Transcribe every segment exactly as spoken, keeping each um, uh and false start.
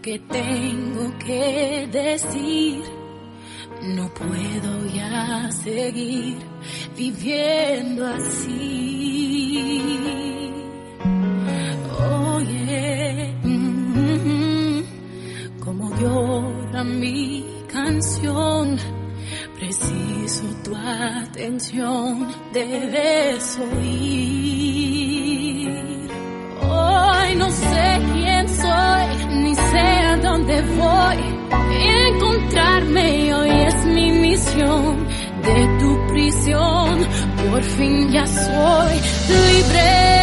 que tengo que decir. No puedo ya seguir viviendo así. Oye, mm, como llora mi canción, preciso tu atención, debes oír. Hoy no sé quién soy, ni sé a dónde voy. Encontrarme hoy es mi misión. De tu prisión, por fin ya soy libre.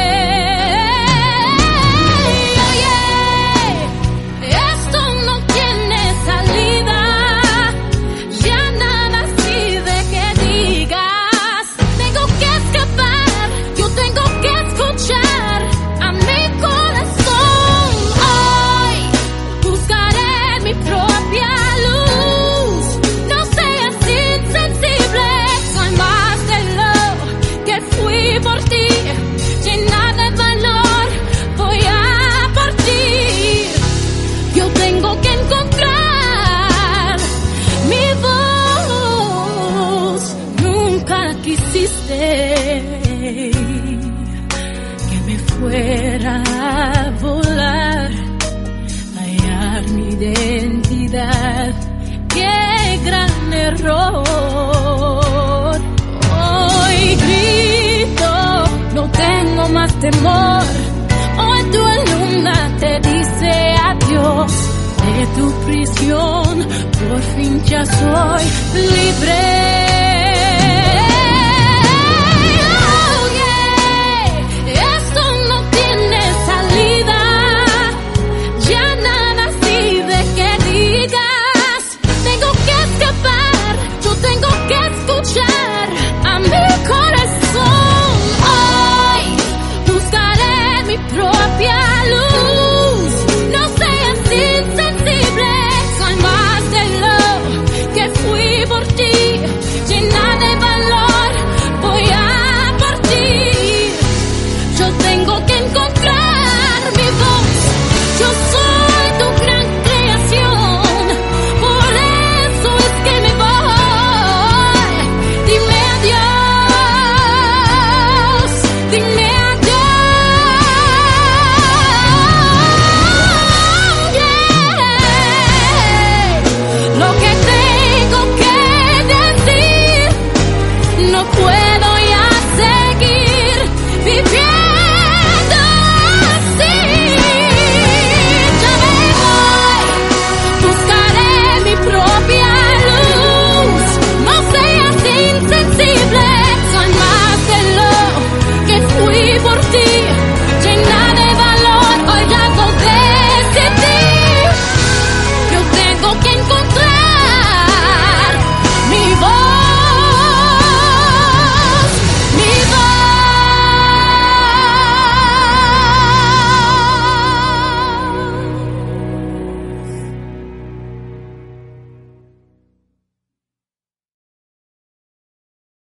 Que me fuera a volar, hallar mi identidad. ¡Qué gran error! Hoy grito, no tengo más temor. Hoy tu alumna te dice adiós. De tu prisión, por fin ya soy libre.